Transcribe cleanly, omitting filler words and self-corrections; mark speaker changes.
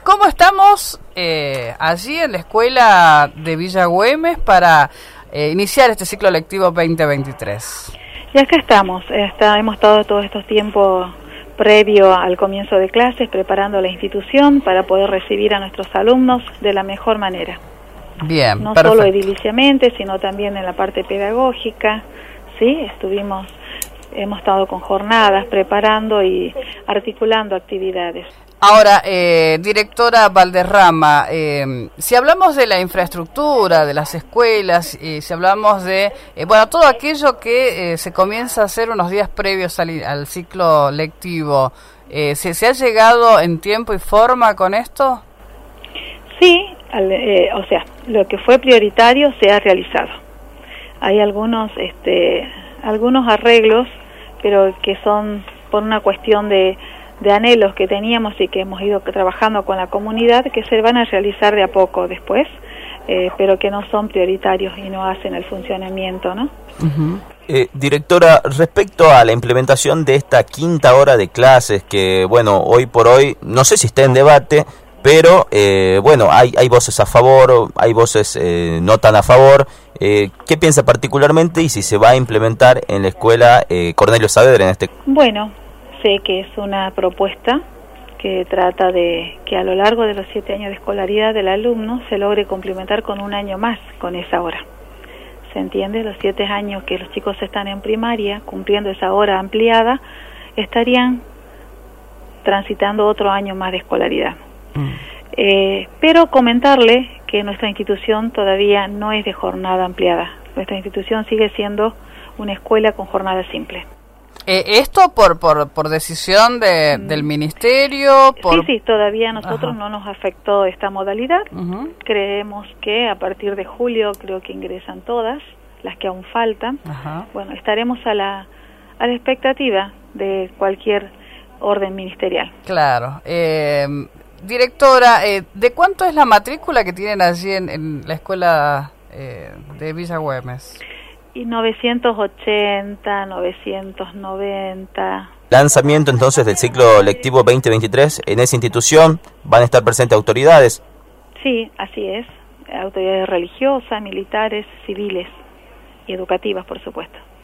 Speaker 1: ¿Cómo estamos allí en la escuela de Villa Güemes para iniciar este ciclo lectivo 2023?
Speaker 2: Y acá estamos, hemos estado todos estos tiempos previo al comienzo de clases preparando la institución para poder recibir a nuestros alumnos de la mejor manera.
Speaker 1: Bien,
Speaker 2: no
Speaker 1: perfecto.
Speaker 2: solo ediliciamente, sino también en la parte pedagógica, ¿sí? Hemos estado con jornadas preparando y articulando actividades.
Speaker 1: Ahora, directora Valderrama, si hablamos de la infraestructura, de las escuelas, si hablamos de, todo aquello que se comienza a hacer unos días previos al ciclo lectivo, ¿se ha llegado en tiempo y forma con esto?
Speaker 2: Sí, lo que fue prioritario se ha realizado. Hay algunos arreglos, pero que son por una cuestión de anhelos que teníamos y que hemos ido trabajando con la comunidad, que se van a realizar de a poco después, pero que no son prioritarios y no hacen el funcionamiento, ¿no?
Speaker 1: Uh-huh.
Speaker 3: Directora, respecto a la implementación de esta quinta hora de clases, que hoy por hoy, no sé si está en debate, pero hay voces a favor, hay voces no tan a favor. ¿Qué piensa particularmente y si se va a implementar en la escuela Cornelio Saavedra en este?
Speaker 2: Bueno, sé que es una propuesta que trata de que a lo largo de los 7 años de escolaridad del alumno se logre complementar con un año más con esa hora. ¿Se entiende? Los 7 años que los chicos están en primaria, cumpliendo esa hora ampliada, estarían transitando otro año más de escolaridad. Pero comentarle que nuestra institución todavía no es de jornada ampliada. Nuestra institución sigue siendo una escuela con jornada simple.
Speaker 1: ¿Esto por decisión del ministerio?
Speaker 2: Sí, todavía a nosotros no nos afectó esta modalidad.
Speaker 1: Uh-huh.
Speaker 2: Creemos que a partir de julio creo que ingresan todas, las que aún faltan.
Speaker 1: Uh-huh.
Speaker 2: Estaremos a la expectativa de cualquier orden ministerial.
Speaker 1: Claro. Directora, ¿de cuánto es la matrícula que tienen allí en la escuela de Villa Güemes?
Speaker 2: Y 980, 990.
Speaker 3: Lanzamiento entonces del ciclo lectivo 2023 en esa institución, ¿van a estar presentes autoridades?
Speaker 2: Sí, así es, autoridades religiosas, militares, civiles y educativas, por supuesto.